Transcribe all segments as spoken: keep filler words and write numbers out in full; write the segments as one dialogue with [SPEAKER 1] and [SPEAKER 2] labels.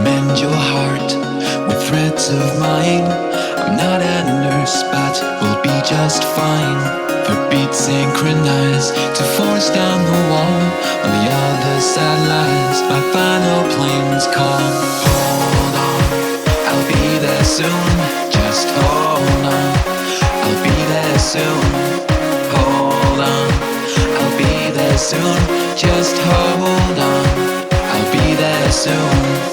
[SPEAKER 1] mend your heart with threads of mine. I'm not a nurse, but we'll be just fine. The beats synchronize to force down the wall. On the other side lies my final plane's call. Hold on, I'll be there soon. Just hold on, I'll be there soon. Hold on, I'll be there soon. Just hold on, I'll be there soon.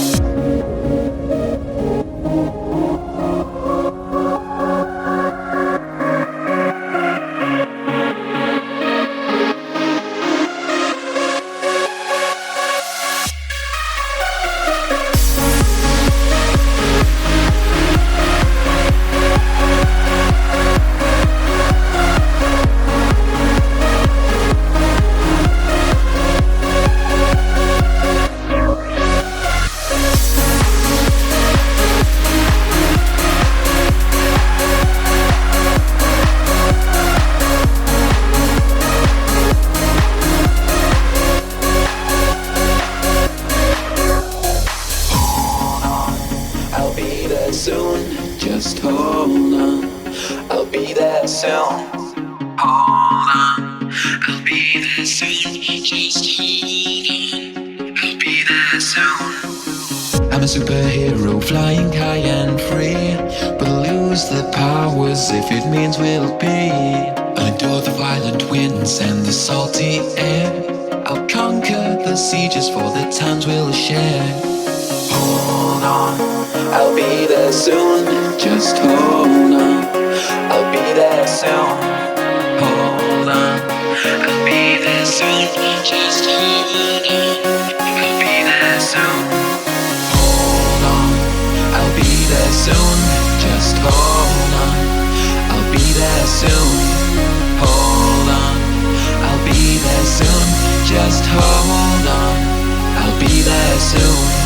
[SPEAKER 1] Soon, just hold on, I'll be there soon. Hold on, I'll be there soon. Just hold on, I'll be there soon. I'm a superhero flying high and free, but I'll lose the powers if it means we'll be. I'll endure the violent winds and the salty air. I'll conquer the sieges for the towns we'll share. Hold on, I'll be there soon. Just hold on, I'll be there soon. Hold on, I'll be there soon. Just hold on, I'll be there soon. Hold on, I'll be there soon. Just hold on, I'll be there soon. Hold on, I'll be there soon. Just hold on, I'll be there soon.